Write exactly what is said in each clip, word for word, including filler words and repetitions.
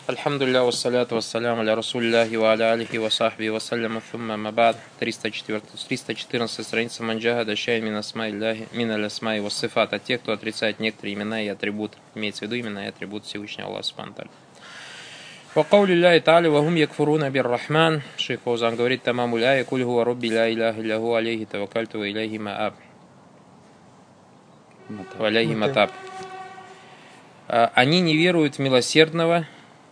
Альхамдулилля, вассаляту вассаляму аля расулилляхи ва аля алихи ва сахби вассаляма thumma мабад. триста четырнадцатая страница манджахада шай'ан мин асма'илляхи мин аль-асма'i ва сифат. А те, кто отрицает некоторые имена и атрибуты, имеется в виду имена и атрибуты Всевышнего Аллаха субхану ва тааля. Ва каулилляхи та'аля ва хум якфуруна бир-рахман. Шейх Фаузан говорит: тамамуль ая куль хуа робби ла иляха илля ху алейхи таваккальту ва илейхи мааб. Ва алейхи матаб. Они не веруют в милосердного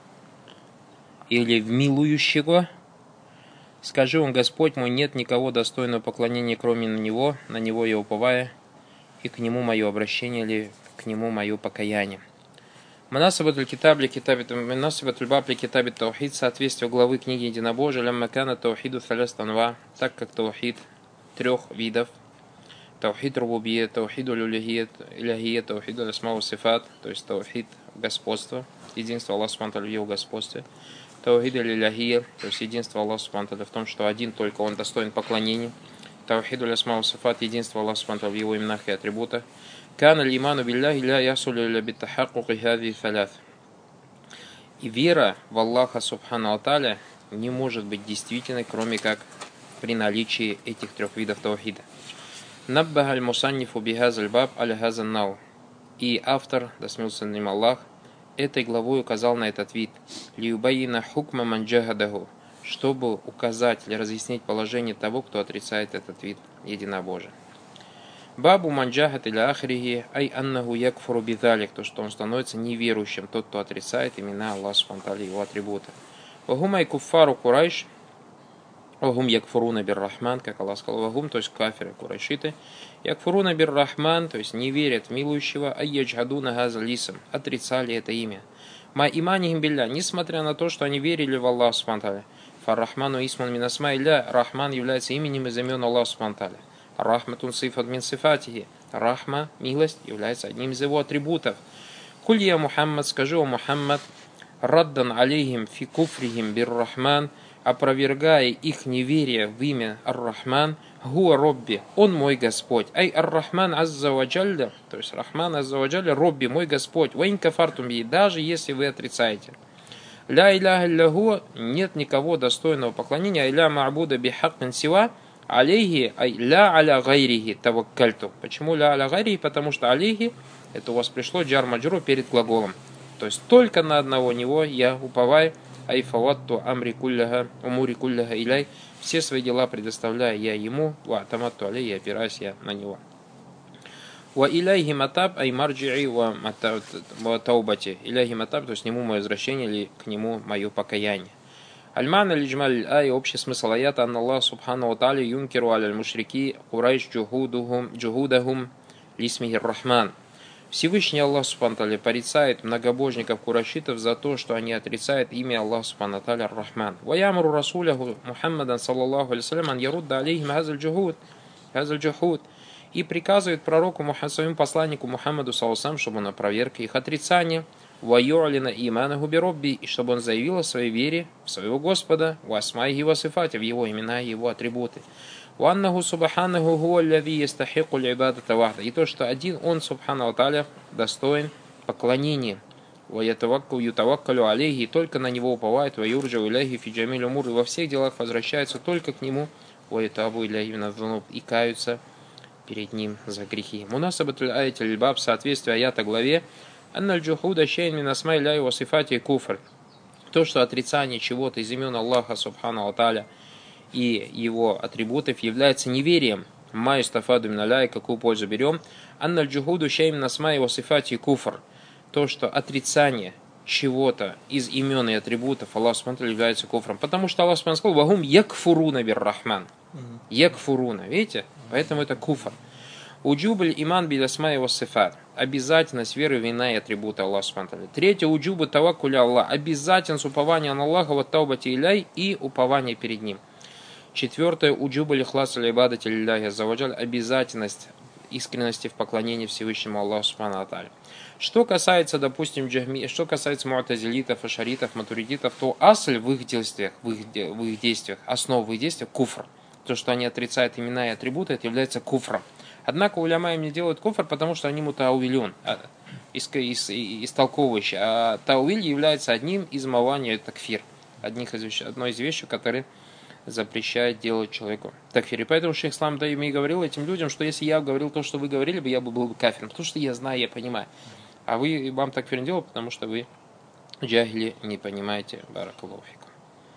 или в милующего. Скажи он: Господь мой, нет никого достойного поклонения, кроме на Него, на Него я уповаю, и к Нему мое обращение, или к Нему мое покаяние. Манасабатуль китабли китабит манасабатуль бабли китабит таухид, соответствие главы книги единобожия, лямма кана таухиду салястанва, так как таухид трех видов: таухид рубубия, таухид улюлихия, иляхия, таухид аль-асма ва сифат, то есть таухид господства, единство Аллаха субхану ва тааля в Его господстве. Таухид аль-иляхия, то есть единство Аллаха субхану ва тааля в том, что один только Он достоин поклонения. Таухид аль-асма ва сифат, единство Аллаха субхану ва тааля в Его именах и атрибутах. Кан аль-иману билляхи ля ясулю ля биттахаккуки хази саляс. И вера в Аллаха субхану ва тааля не может быть действительной, кроме как при наличии этих трех видов таухида. Наббаха аль-мусаннифу бихазаль баб аль-хазан нау. И автор, да смилуется над ним Аллах, этой главой указал на этот вид: лиюбайина хукма манджахадаху, чтобы указать или разъяснить положение того, кто отрицает этот вид единобожия. Бабу манджахат иля ахрихи ай аннаху якфуру бидалик, то, что он становится неверующим, тот, кто отрицает имена Аллаха субхану ва тааля, его атрибуты. Вахумай куффару курайш, вахум якфуруна бир-рахман, как Аллах сказал, вахум, то есть кафиры, курайшиты, якфуруна бир-рахман, то есть не верят в милующего, ай яджхадуна газа лисам, отрицали это имя. Ма иманихим билля, несмотря на то, что они верили в Аллаха субхану ва тааля. Фар-рахману исман мин асма'илля, рахман является именем из имен Аллаха субхану ва тааля. Рахматун сифат мин сифатихи, рахма, милость, является одним из его атрибутов. Куль я Мухаммад, скажи о Мухаммад, раддан алейхим фи куфрихим бир-рахман, опровергая их неверие в имя Ар-Рахман, гуа Робби, он мой Господь, ай Ар-Рахман азза ва джалля, то есть Рахман азза ва джалля, Робби, мой Господь, ва ин кафартум би, даже если вы отрицаете. Ля иляха илля ху, нет никого достойного поклонения, ай ля ма'буда би хаккин сива, алейхи, ай ля аля гайрихи таваккальту. Почему ля аля гайрихи? Потому что алейхи, это у вас пришло джар маджру перед глаголом. То есть только на одного него я уповаю, ай фаватту амри кулляха, умури кулляха иляй, все свои дела предоставляю я ему, ва таматту алей, я опираюсь я на него. Ва иляйхи матаб, ай марджи'i ва таубати. Иляйхи матаб, то есть к нему мое возвращение или к нему мое покаяние. Аль-мана лиджмаль ай, общий смысл аята, анна Аллах субхану ва тааля юнкиру аль мушрики курайш джухудухум джухудахум лисмихи рахман. Всевышний Аллах субхану ва тааля порицает многобожников курайшитов за то, что они отрицают имя Аллаха субхану ва тааля Ар-Рахман. Ва ямру расуляху Мухаммадан саллаллаху алейхи ва саллям ан ярудда алейхим хазаль джухуд, хазаль джухуд. И приказывает пророку, своему посланнику Мухаммаду саллаллаху алейхи ва саллям, чтобы он опроверг их отрицание. Ва ю'лина иманаху би робби, и чтобы он заявил о своей вере в своего Господа, ва асмаихи ва сифати, в его имена и его атрибуты. Ва аннаху субханаху хуа аллази ястахику аль-ибадата вахда, и то, что один он субхану ва тааля достоин поклонения. Ва ятавакку ютаваккалю алейхи, и только на него уповает, ва юрджу иляхи фи джамиль умур, и во всех делах возвращаются только к нему, ва ятабу иляхи минадзунуб, и каются перед ним за грехи. Мунасабатуль аяти аль-баб, соответствие аята главе, анналь джухуда шейн мин асма'i ля ва сифати куфр. То, что отрицание чего-то из имен Аллаха субхану ва тааля и его атрибутов является неверием. Ма истафаду мин аляй, какую пользу берем? Анналь джухуду шейн мин асма'i ва сифати куфр. То, что отрицание чего-то из имен и атрибутов Аллаха субхану ва тааля является куфром. Потому что Аллах субхану ва тааля сказал: вахум якфуруна бир-рахман. Якфуруна, видите? Поэтому это куфр. Уджубаль иман биль асма'i ва сифат. Обязательность веры в имена и атрибуты Аллаха субхану ва тааля. Третье, уджубу таваккуля Аллах. Обязательность упования на Аллаха, ва таубати иляй, и упование перед ним. Четвертое, уджубаль ихлас аль-ибадати лилляхи азза ва джаль. Обязательность искренности в поклонении Всевышнему Аллаху субхану ва тааля. Что касается, допустим, джахми, что касается му'тазилитов, ашаритов, матуридитов, то асль в их действиях, в их, в их действиях, основа в их действиях куфр. То, что они отрицают имена и атрибуты, это является куфром. Однако уляма им не делают куфр, потому что они мутаувилюн. истолковывающий. А тауиль является одним из мавани такфир. Одних из, одной из вещей, которые запрещает делать человеку такфир. И поэтому шейх Ислам Таими говорил этим людям, что если я говорил то, что вы говорили бы, я бы был бы кафиром. Потому что я знаю, я понимаю. А вы, вам такфир не делал, потому что вы джахили не понимаете. Баракаллаху фикум.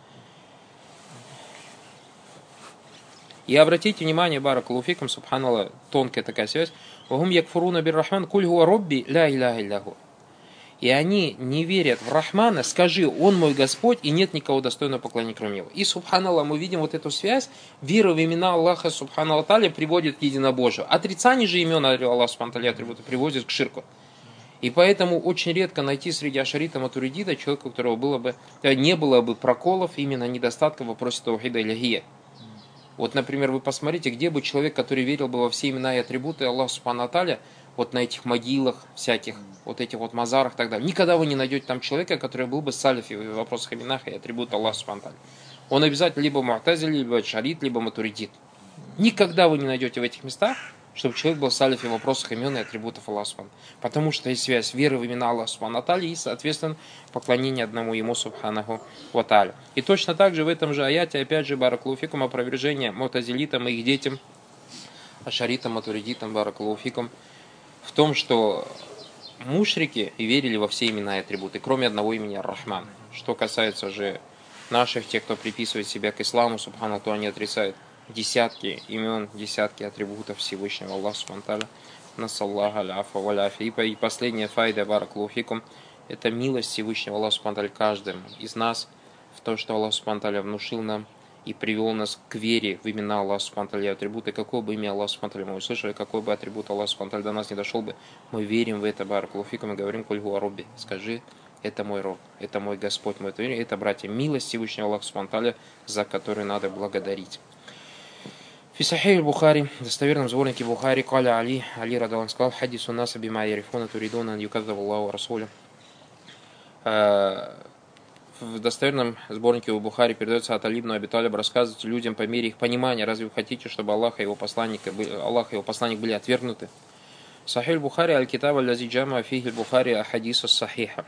И обратите внимание, баракаллаху фикум, субханаллах, тонкая такая связь. Вахум якфуруна бир рахман, куль хуа робби, ля иляха илляху. И они не верят в Рахмана, скажи, он мой Господь, и нет никого достойного поклонения, кроме его. И, субханаллах, мы видим вот эту связь. Вера в имена Аллаха, субханаллах, та'аля, приводит к единобожию. Отрицание же имен Аллаха, субханаллах, атрибута, приводит к ширку. И поэтому очень редко найти среди ашарита матуридита человека, у которого было бы, не было бы проколов, именно недостатков в вопросе таухида илляхия. Вот, например, вы посмотрите, где бы человек, который верил бы во все имена и атрибуты Аллаха, субханаллах, та'аля, вот на этих могилах всяких, вот этих вот мазарах и так далее. Никогда вы не найдете там человека, который был бы салифи в вопросах именах и атрибутов Аллаха субхану ва тааля. Он обязательно либо му'тазили, либо шарит, либо матуридит. Никогда вы не найдете в этих местах, чтобы человек был салифи в вопросах имен и атрибутов Аллаха субхану. Потому что есть связь веры в имена Аллаха субхану ва тааля и, соответственно, поклонение одному ему субханаху ва тааля. И точно так же в этом же аяте, опять же, баракаллаху фикум, опровержение му'тазилитам и их детям, ашаритам, матуридитам, баракаллаху фикум, в том, что мушрики верили во все имена и атрибуты, кроме одного имени Ар-Рахман. Что касается же наших, тех, кто приписывает себя к исламу, субхану, то они отрицают десятки имен, десятки атрибутов Всевышнего Аллаха субхану ва тааля. Насаллаха аляфа валяфи. И последняя файда, баракаллаху фикум, это милость Всевышнего Аллаха субхану ва тааля каждым из нас в том, что Аллах субхану ва тааля внушил нам и привел нас к вере в имена Аллаха субхану ва тааля, атрибуты, какое бы имя Аллаха субхану ва тааля мы услышали, какой бы атрибут Аллаха субхану ва тааля до нас не дошел бы, мы верим в это, баракаллаху фикум, и говорим, куль хуа робби, скажи, это мой роб, это мой Господь, мой Творец, это, братья, милость Всевышнего Аллаха субхану ва тааля, за которую надо благодарить. Фи сахих Бухари, в достоверном сборнике Бухари, каля Али, Али радаллаху сказал, хадису наса бима ярифуна туридуна ан юкадзабу Аллаху расуля. В достоверном сборнике у Бухари передается от Али ибн Аби Талиб, рассказывать людям по мере их понимания. Разве вы хотите, чтобы Аллах и его посланник, Аллах и его посланник были отвергнуты? Сахих Бухари, аль-китаб аль-лази джама фихи Бухари ахадису сахиха.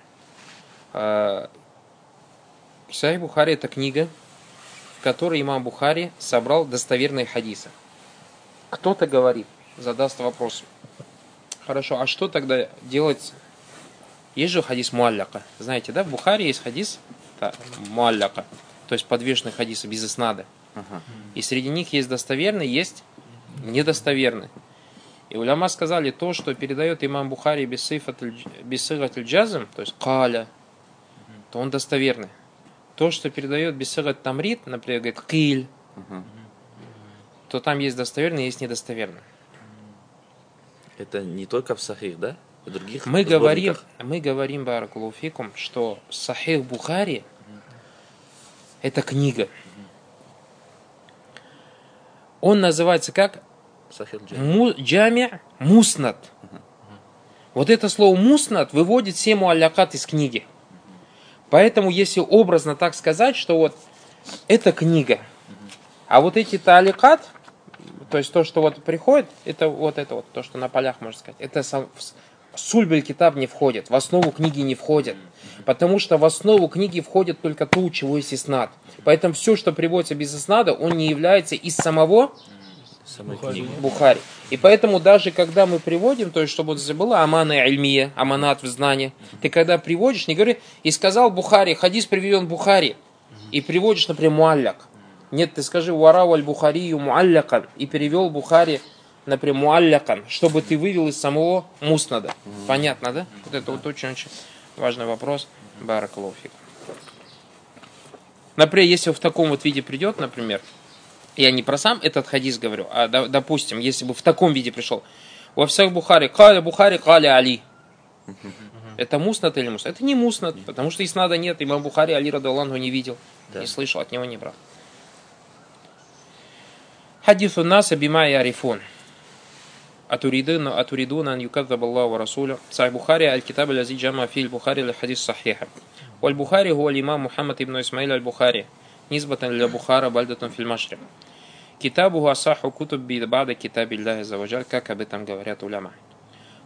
Сахих Бухари — это книга, в которой имам Бухари собрал достоверные хадисы. Кто-то говорит, задаст вопрос. Хорошо, а что тогда делать? Есть же хадис муалляка. Знаете, да, в Бухари есть хадис да, муалляка, то есть подвешенные хадисы без иснада. Uh-huh. И среди них есть достоверные, есть недостоверные. И уляма сказали, то, что передает имам Бухари без сигат аль-джазм, то есть каля, то он достоверный. То, что передает без сигат тамрид, например, говорит киль, uh-huh. то там есть достоверный, есть недостоверный. Это не только в сахих, да? В других мы говорим, мы говорим, баракаллаху фикум, что Сахих Бухари — это книга. Он называется как? Джами' Муснад. Вот это слово муснад выводит все муаллякат из книги. Поэтому, если образно так сказать, что вот это книга, а вот эти тааликат, то есть то, что вот приходит, это вот это вот, то, что на полях, можно сказать, это сам Сульбель китаб не входит, в основу книги не входит, потому что в основу книги входит только то, у чего есть иснад. Поэтому все, что приводится без иснада, он не является из самого Бухари. Бухари. И поэтому даже когда мы приводим, то есть чтобы это было амана ильмия, аманат в знании, ты когда приводишь, не говори, и сказал Бухари, хадис приведен Бухари, и приводишь, например, муалляк. Нет, ты скажи варау аль-Бухарию муаллякан, и перевел Бухари, например, муаллякан, чтобы ты вывел из самого муснада. Mm-hmm. Понятно, да? Вот это вот очень-очень важный вопрос. Баракаллаху фик. Например, если в таком вот виде придет, например, я не про сам этот хадис говорю, а допустим, если бы в таком виде пришел, во всех Бухари, каля Бухари, каля Али. Mm-hmm. Это муснад или муснад? Это не муснад, mm-hmm. потому что иснада нет, имам Бухари Али радаллаху не видел, yeah. не слышал, от него не брал. Хадису наса бима ярифун. Атуридуна ан юкадзаба Аллаху ва расуля. Сахих Бухари аль-китаб аль-лази джама фи аль-Бухари аль-хадис сахиха. Валь-Бухари хуа аль-имам Мухаммад ибн Исмаил аль-Бухари. Низбатан ля Бухара бальдатун фил машрик. Китабуху асаху кутуб би бада китаби Аллахи азза ва джаль, как об этом говорят уляма.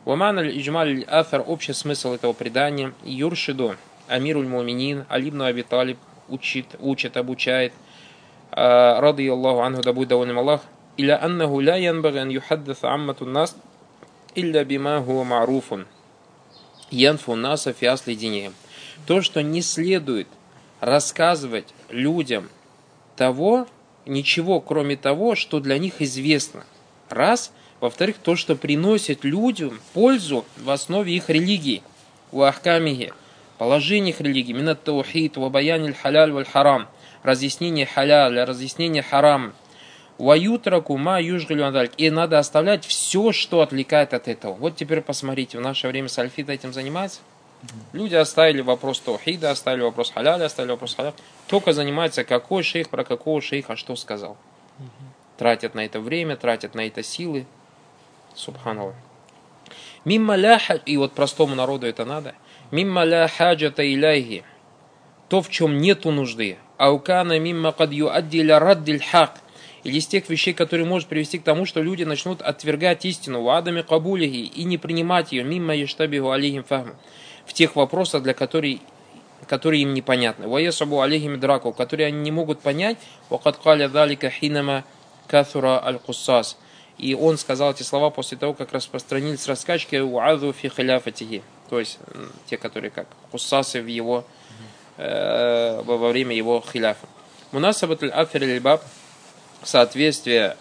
Ваман аль-Иджмаль аль-Афар, общий смысл этого предания, Юршиду, Амируль Муминин, Али ибн Аби Талиб учит, учит, обучает, ради Аллаху анху, да будет доволен Аллах, илля аннаху ля янбаги ан юхаддаса амматун нас, илля бима хуа ма'руфун, янфу наса фи асли динихим. То, что не следует рассказывать людям того, ничего, кроме того, что для них известно. Раз. Во-вторых, то, что приносит людям пользу в основе их религии. У ахкамихи, положениях религии. Минат таухид, вабаяниль халяль валь харам. Разъяснение халяля, разъяснение харам. Ваютраку ма южгалю адаль. И надо оставлять все, что отвлекает от этого. Вот теперь посмотрите, в наше время сальфиты этим занимаются. Люди оставили вопрос таухида, оставили вопрос халяля, оставили вопрос халяля. Только занимаются, какой шейх, про какого шейха, что сказал. Тратят на это время, тратят на это силы. Субханаллах. Мимма ля хаджа, и вот простому народу это надо. Мимма ля хаджата иляйхи, то, в чем нету нужды. Аукана мимма кад юадди ля раддиль хак, или из тех вещей, которые может привести к тому, что люди начнут отвергать истину, ва адами кабулихи, и не принимать ее, мимма яштабиху алейхим фахм, в тех вопросах, для которых, которые им непонятны. Ва ясабу алейхим драку, которые они не могут понять, ва кад каля далика хинама кафура аль-куссас. И он сказал эти слова после того, как распространились раскачки уазу фи халяфатихи, то есть те, которые как куссасы в его, э, во время его хиляфа. Мунасабат аль-афир аль-баб, соответствие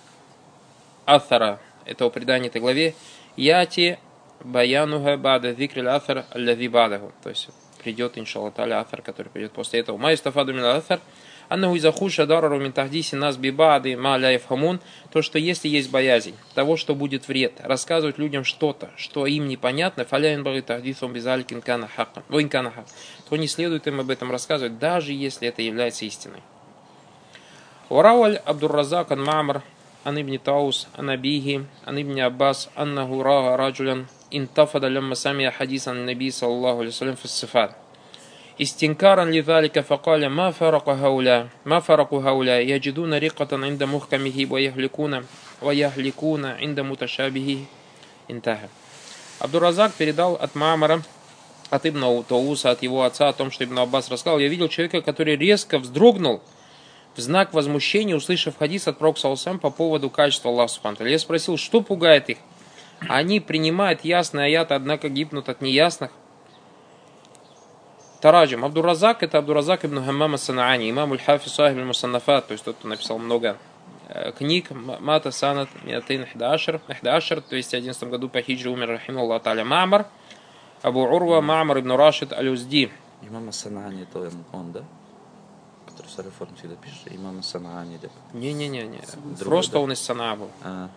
афара этого предания этой главе, яти баянуха бада зикри аль-афар аль-лави бадаху, то есть придет, иншаллах та'аля, афар, который придет после этого. Майстафаду мин аль-афар, аннаху изахуша дарару мин тахдиси нас бибады ма ля яфхамун, то, что если есть боязнь того, что будет вред, рассказывать людям что-то, что им непонятно, фаляин бары тахдисум бизалькин кана хакан, воин-кана хак, то не следует им об этом рассказывать, даже если это является истиной. Варауаль Абдур-Разак ан Ма'мар ан ибн Таус ан Абихи ан ибн Аббас аннаху рага раджулян интафада лямма самия хадисан наби саллаллаху алейхи вассалям фиссифат. Истинкаран лидалика факаля ма фараку хауля, ма фараку хауля, яджидуна рикатан инда мухкамихи, ва яхликуна, ва яхликуна инда муташабихи, интаха. Абдур-Разак передал от Ма'мара, от ибн Тауса, от его отца, о том, что ибн Аббас рассказал: я видел человека, который резко вздрогнул в знак возмущения, услышав хадис от пророка саллаллаху алейхи ва саллям по поводу качества Аллаха субхану ва тааля. Я спросил, что пугает их? Они принимают ясные аяты, однако гибнут от неясных. Тараджим. Абдур-Разак — это Абдур-Разак ибн Хаммам ас-Санаани, имам аль-Хафиз сахиб аль-Мусаннафат, то есть тот, кто написал много э, книг. Мата санат миатин ихдаашар, ихдаашар, то есть в одиннадцатом году по хиджре умер, рахимахуллах та'аля. Ма'мар, Абу Урва, Ма'мар ибн Рашид аль-Узди. Имам ас-Санаани, это он, он, да? Который с реформ всегда пишет. Имам ас-Санаани. Не-не-не, Другой, просто да? он из Санаа был. А.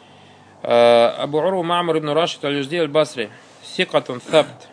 Абу Урва Ма'мар ибн Рашид аль-Узди аль-Басри. Сикатун thабт.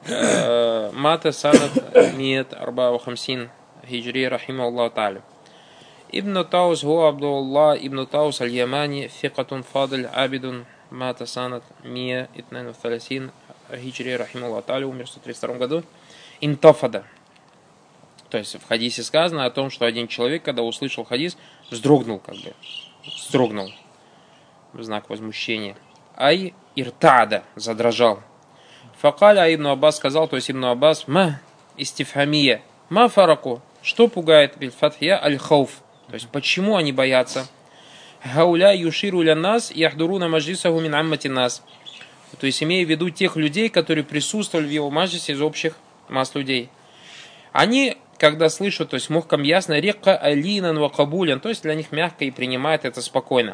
Мата санат миет арба ва хамсин хиджри, рахимахуллах та'аля. Ибн Таус гуа Абдуллах ибн Таус аль-Ямани, фикатун фадль абидун, мата санат мия итнайн ва таласин хиджри, рахимахуллах та'аля, умер в сто тридцать втором году. Интафада. То есть в хадисе сказано о том, что один человек, когда услышал хадис, вздрогнул, как бы, вздрогнул в знак возмущения. Ай иртада, задрожал. Факаля ибн Аббас сказал, то есть ибн Аббас, ма истифхамия, ма фараку, что пугает биль-фатхия аль-хауф, то есть почему они боятся. Хауля юширу ля нас яхдуруна маджлисаху мин аммати нас, то есть имея в виду тех людей, которые присутствовали в его маджлисе из общих масс людей. Они, когда слышат, то есть мухкам ясно, рекка алинан ва кабулян, то есть для них мягко и принимают это спокойно.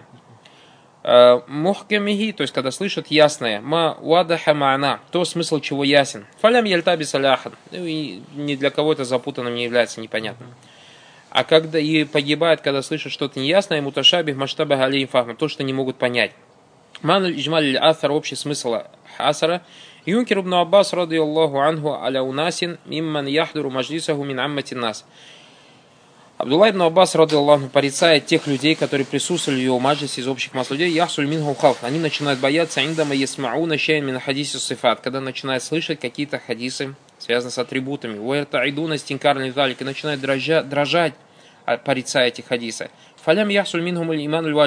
Мухкамихи, то есть когда слышат ясное, ма вадаха ма'на, то смысл чего ясен. Фалям яльтаби саляхан, и ни для кого это запутанным не является непонятным. А когда и погибает, когда слышат что-то неясное, муташабих масштаба алейхим фахма, то, что не могут понять. Ман иджмаль аль-афар, общий смысл асара. Юнкер ибн Аббас ради Аллаху анху аля унасин мимман яхдуру маджлисаху мин аммати нас. Абдуллах ибн Аббас ради Аллаху порицает тех людей, которые присутствовали в его маджлисе из общих масс людей. Яхсуль минху халф. Они начинают бояться индама ясмауна шейн мин хадиси сифат, когда начинают слышать какие-то хадисы, связанные с атрибутами. Уэртаидуна стинкарный залик, и начинают дрожать, дрожать, порицая эти хадисы. Фалям яхсуль минхум иман аль-ваджиб.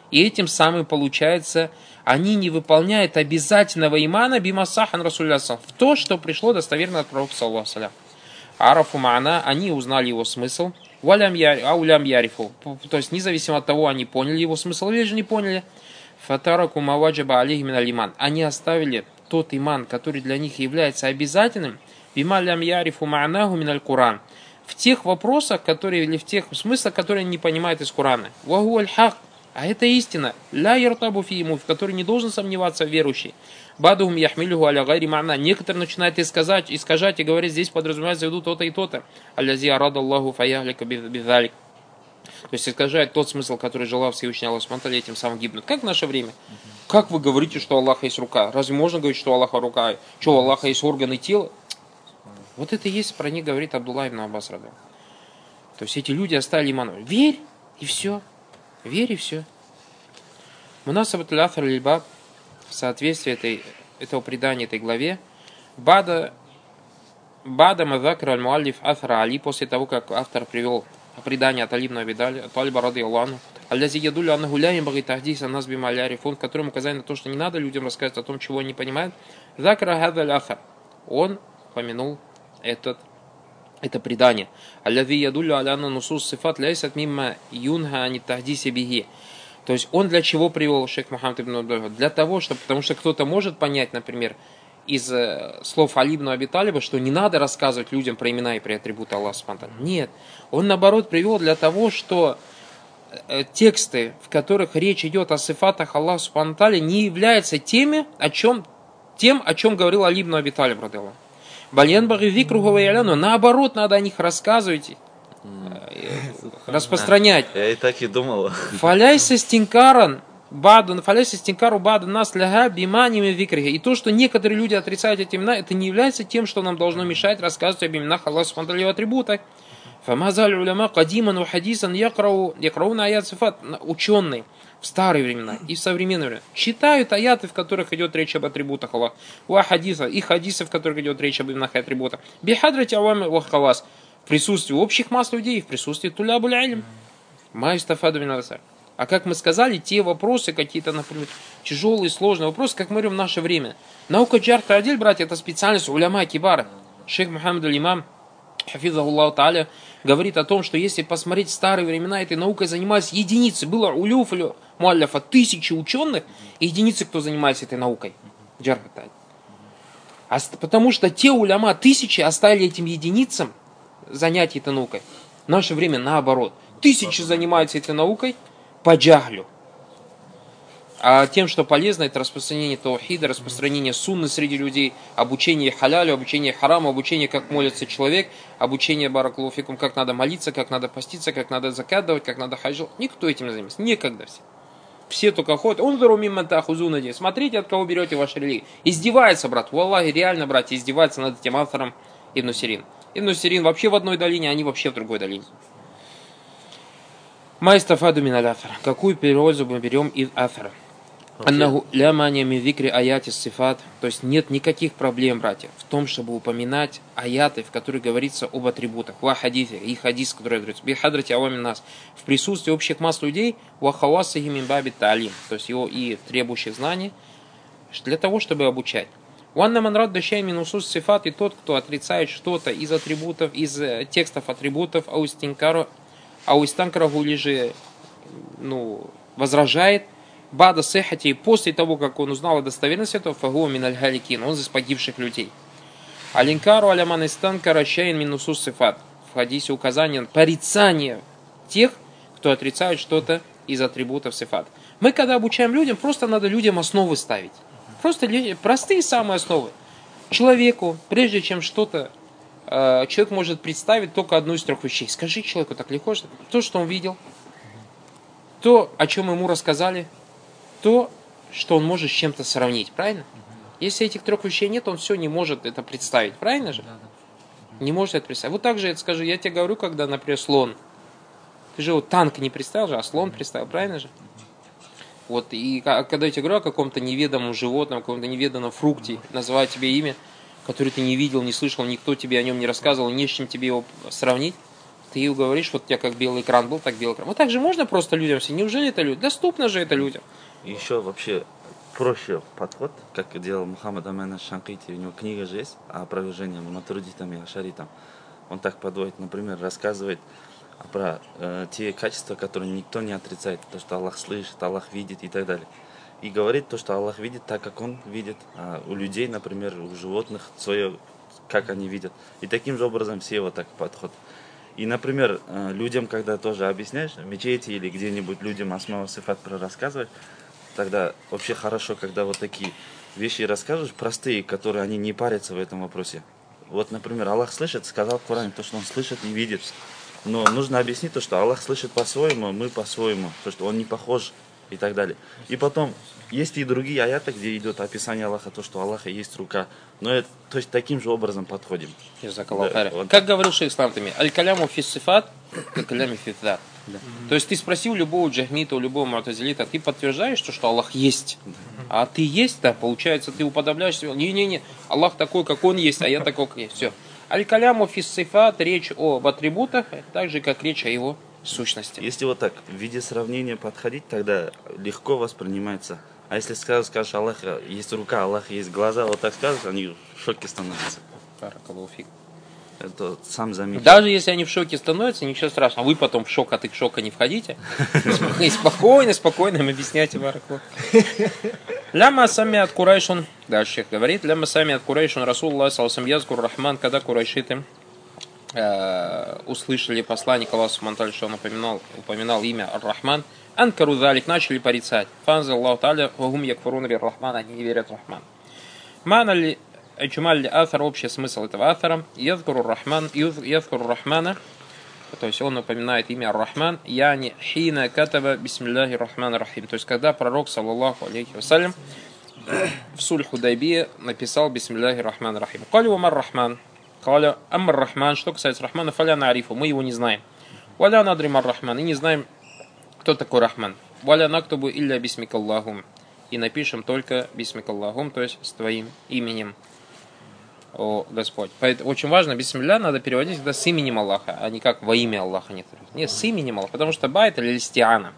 И этим самым получается, они не выполняют обязательного имана бимасахан Расулля в то, что пришло достоверно от пророка саллаллаху алейхи. Арафу ма'на, они узнали его смысл, валям яри, аулям ярифу, то есть независимо от того, они поняли его смысл или же не поняли, фатараку маваджаба алейхи миналь иман, они оставили тот иман, который для них является обязательным, бима лям ярифу ма'наху миналь Куран, в тех вопросах, которые, или в тех смыслах, которые они не понимают из Корана. Ваху аль-хак, а это истина, ля яртабу фи, в которой не должен сомневаться верующий. Бадухум яхмилюху аля гайри ма'на. Некоторые начинают искажать, искажать и говорить, здесь подразумевается в виду то-то и то-то. Аллази арада Аллаху фаяхлика бидалик. То есть искажает тот смысл, который желал Всевышний Аллах субхану ва тааля, этим самым гибнут. Как в наше время? Как вы говорите, что у Аллаха есть рука? Разве можно говорить, что у Аллаха рука? Что у Аллаха есть органы тела? Вот это и есть, про них говорит Абдулла ибн Аббас ради. То есть эти люди оставили иман. Верь, и все. Верь, и все. Мунасабатуль афар лильбаб, в соответствии этой, этого предания, этой главе, Бада Бада Мазакр аль-Муаллиф Афра Али, после того, как автор привел предание от Али ибн Аби Талиба ради Аллаху, аллази ядулю аннаху ля янбаги тахдис ан нас бима ля ярифун, в котором указание на то, что не надо людям рассказывать о том, чего они не понимают. Закра хадза аль-ахар, он помянул этот, это предание. Аллази ядулю аляна нусус сифат ляйсат мимма юнха ани тахдиси биги. То есть он для чего привел шейх Мухаммад ибн Абдулlah? Для того, что, потому что кто-то может понять, например, из э, слов Али ибн Аби Талиба, что не надо рассказывать людям про имена и про атрибуты Аллаха субхану ва тааля. Нет. Он наоборот привел для того, что э, тексты, в которых речь идет о сифатах Аллаха субхану ва тааля, не являются теми, о чем, тем, о чем говорил Али ибн Аби Талиб ради Аллаха. Бальян баги викруху ва я'ляну. Наоборот, надо о них рассказывать, распространять. Я и так и думал. Фаляйся стинкаран, баду, фаляйся стинкару баду нас ляга биманими викрихи. И то, что некоторые люди отрицают эти имена, это не является тем, что нам должно мешать рассказывать об именах Аллаха субхану ва тааля и атрибутах. Фамазаль уляма кадиман ва хадисан якрау якрауна аят сифат. Ученые в старые времена и в современное время читают аяты, в которых идет речь об атрибутах Аллаха, ва хадиса, и хадисы, в которых идет речь об именах и атрибутах. Бихадрати авами ва хавас. В присутствии общих масс людей, в присутствии тулябуль илм. Майстафаду минасар. А как мы сказали, те вопросы, какие-то, например, тяжелые, сложные вопросы, как мы говорим в наше время. Наука джарта адиль, братья, это специальность уляма кибара. Шейх Мухаммад аль-Имам, хафизахуллаху тааля, говорит о том, что если посмотреть старые времена, этой наукой занимались единицы. Было улюф или муалляфа, тысячи ученых, и единицы, кто занимается этой наукой. Джарта. А потому что те уляма, тысячи, оставили этим единицам занятий этой наукой. В наше время наоборот. Тысячи занимаются этой наукой по джахлю. А тем, что полезно, это распространение таухида, распространение сунны среди людей, обучение халялю, обучение хараму, обучение, как молится человек, обучение баракаллаху фикум, как надо молиться, как надо поститься, как надо закат давать, как надо хаджил. Никто этим не занимается. Некогда все. Все только ходят. Он здоровый. Смотрите, от кого берете ваши религии. Издевается, брат. Валлахи, реально, братья, издевается над этим автором Ибн Сирин. Ибн Сирин вообще в одной долине, а они вообще в другой долине. Майстафаду мин аль-афар. Какую пользу мы берем из афара? Аннаху ля мания мин викри аяти сифат. То есть нет никаких проблем, братья, в том, чтобы упоминать аяты, в которых говорится об атрибутах. Ва хадисе, и хадис, который говорится. Би хадрати авамин нас. В присутствии общих масс людей. Ва хавасахи мин баби та'алим. То есть его и требующих знаний для того, чтобы обучать. Уанна манрад дощай минусус сифат, и тот, кто отрицает что-то из атрибутов, из текстов атрибутов, аустинкару, аустинкару или же, ну, возражает, бада сехати, после того, как он узнал о достоверности этого, фагу мин аль-халикин, он из погибших людей. Алинкару аляман истанкара шайн минусус сифат. В хадисе указание на порицание тех, кто отрицает что-то из атрибутов сифат. Мы, когда обучаем людям, просто надо людям основы ставить. Просто простые самые основы. Человеку, прежде чем что-то, э, человек может представить только одну из трех вещей. Скажи человеку так легко, что то, что он видел, то, о чем ему рассказали, то, что он может с чем-то сравнить. Правильно? Если этих трех вещей нет, он все не может это представить. Правильно же? Не может это представить. Вот так же это скажу. Я тебе говорю, когда, например, слон. Ты же вот танк не представил же, а слон представил. Правильно же? Вот, и когда я тебе говорю о каком-то неведомом животном, каком-то неведанном фрукте, называю тебе имя, которое ты не видел, не слышал, никто тебе о нем не рассказывал, не с чем тебе его сравнить, Ты говоришь, вот у тебя как белый экран был, так белый экран. Вот так же можно просто людям все. Неужели это люди? Доступно же это людям. И еще вообще проще подход, как делал Мухаммад Амин аш-Шанкити. У него книга же есть о опровержении матуридитам и ашаритам. Он так подводит, например, рассказывает про э, те качества, которые никто не отрицает. То, что Аллах слышит, Аллах видит и так далее. И говорит то, что Аллах видит так, как Он видит. А у людей, например, у животных свое, как они видят. И таким же образом все вот так подход. И, например, э, людям, когда тоже объясняешь, в мечети или где-нибудь людям асма ва сифат про рассказываешь, тогда вообще хорошо, когда вот такие вещи рассказываешь, простые, которые они не парятся в этом вопросе. Вот, например, Аллах слышит, сказал в Коране, то, что Он слышит и видит. Но нужно объяснить то, что Аллах слышит по-своему, мы по-своему, то, что Он не похож и так далее. И потом, есть и другие аяты, где идет описание Аллаха, то, что у Аллаха есть рука. Но это, то есть таким же образом подходим. Да, вот. Как говорил шейх ислам Тайми, аль-каляму фи сифат, аль-калями фи дзат. Да. То есть ты спросил любого джахмита, у любого му'тазилита, ты подтверждаешь, что, что Аллах есть. А ты есть, да, получается, ты уподобляешься. Не-не-не, Аллах такой, как Он есть, а я такой, как есть. Все. Аль-каляму фи сифат, речь об атрибутах, так же, как речь о его сущности. Если вот так, в виде сравнения подходить, тогда легко воспринимается. А если скажешь, скажешь, Аллах есть рука, Аллах есть глаза, вот так скажешь, они в шоке становятся. Это сам заметил. Даже если они в шоке становятся, ничего страшного. Вы потом в шок, а ты в шока не входите. И спокойно, спокойно им объясняйте, бараклав. Ляма сами от Курайшун, дальше говорит, ляма сами от Курайшун, Расулуллах саллаллаху алейхи ва саллям, Рахман, когда курайшиты э, услышали посланника Аллаха субхану ва тааля, что он упоминал, упоминал имя Ар-Рахман, анкару залик, начали порицать. Фанзал Аллаху тааля, вагум якфурун бир Рахман, они не верят в Рахман. Мана ли Эчумаль Атар, общий смысл этого Атара, Ядкуру Рахман, Ядкуру Рахмана, то есть он упоминает имя Ар-Рахман, яни хина катаба бисмилляхи рахман рахим. То есть когда пророк, саллаллаху алейхи вассалям, в суль Худайбия написал бисмилляхи рахман рахим. Кали умар Рахман, кали аммар Рахман, что касается Рахмана, фаля на арифу, мы его не знаем. Валя надрим Ар-Рахман, и не знаем, кто такой Рахман. Валя нактубу илля бисмикаллахум, и напишем только бисмикаллахум, то есть с твоим именем, о Господь. Поэтому очень важно, бисмилля надо переводить всегда с именем Аллаха, а не как во имя Аллаха. Нет, нет, с именем Аллаха, потому что ба это лилистиана.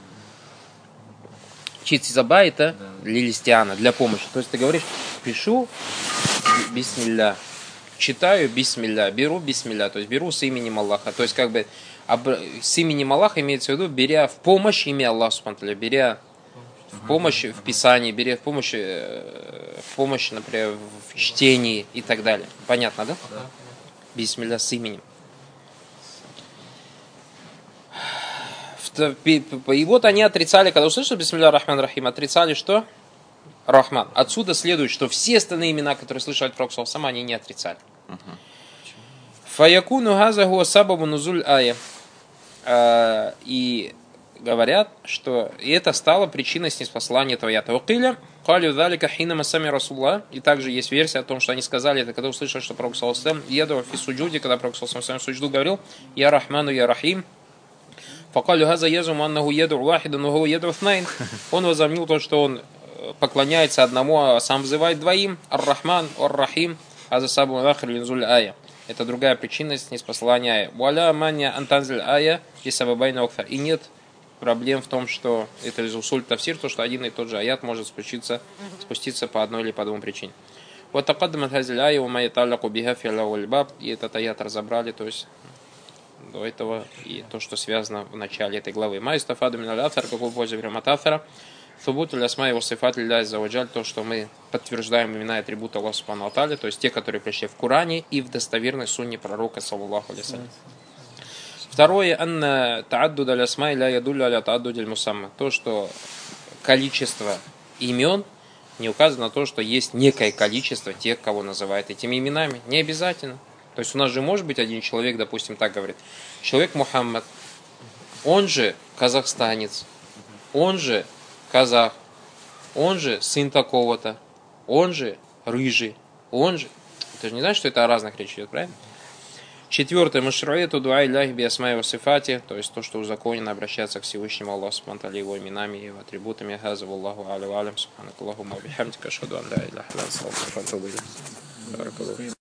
Читься за ба это лилистиана, для помощи. То есть ты говоришь, пишу бисмилля, читаю бисмилля, беру бисмилля, то есть беру с именем Аллаха. То есть как бы с именем Аллаха имеется в виду, беря в помощь имя Аллаха, беря в помощь в Писании, беря в помощь, в помощь, например, в чтении и так далее. Понятно, да? Да. Бисмилля с именем. И вот они отрицали, когда услышали бисмилля рахман рахим, отрицали что? Рахман. Отсюда следует, что все остальные имена, которые слышали от пророка сама, они не отрицали. Фаякуну газаху сабабу нузуль ая. И говорят, что и это стало причиной снизпослания этого аята. Укиля, калю залика хина масами расулла. И также есть версия о том, что они сказали это, когда услышали, что пророк саллаллаху алейхи ва саллям еду фи суджуди, когда пророк саллаллаху алейхи ва саллям в суджуду говорил: Я Рахману, Я Рахим. Факалю газа язум аннаху еду вахидан, но его еду фнайн. Он возомнил то, что он поклоняется одному, а сам взывает двоим. Ар-Рахман, Ар-Рахим, аза сабу нахр линзуль ая. Это другая причина снизпослания ая. Валя манья антанзиль ая и сабабайна окфар. И нет проблем в том, что это из усуль тафсир, то, что один и тот же аят может спуститься, спуститься по одной или по двум причинам. Вот такаддамат хазиль ая у майя таллаку биха фи аллаху баб. И этот аят разобрали, то есть до этого и то, что связано в начале этой главы. Майстафаду мин аль-афар, какую пользу берем от афара. Субут ля-асма его сифат лилляхи азза-ва-джаль, то, что мы подтверждаем имена и атрибуты Аллаха субхану ва тааля, то есть те, которые пришли в Коране и в достоверной сунне пророка, саллаллаху алейхи ва саллям. Второе, анна тааддуд аль-асма ля ядулля аля тааддуд аль-мусамма. То, что количество имен не указано на то, что есть некое количество тех, кого называют этими именами. Не обязательно. То есть у нас же может быть один человек, допустим, так говорит. Человек Мухаммад, он же казахстанец, он же казах, он же сын такого-то, он же рыжий, он же... Ты же не знаешь, что это о разных речи идет, правильно? Четвертое. Машруэту дуа илляхи би асмаи ва сифати, то есть то, что узаконено обращаться к Всевышнему Аллаху субхану ва тааля его именами и его атрибутами. Хаза валлаху а'ля ва а'лям, субханакаллахумма ва бихамдика, ашхаду ан ла иляха илля анта, астагфирука ва атубу илейк.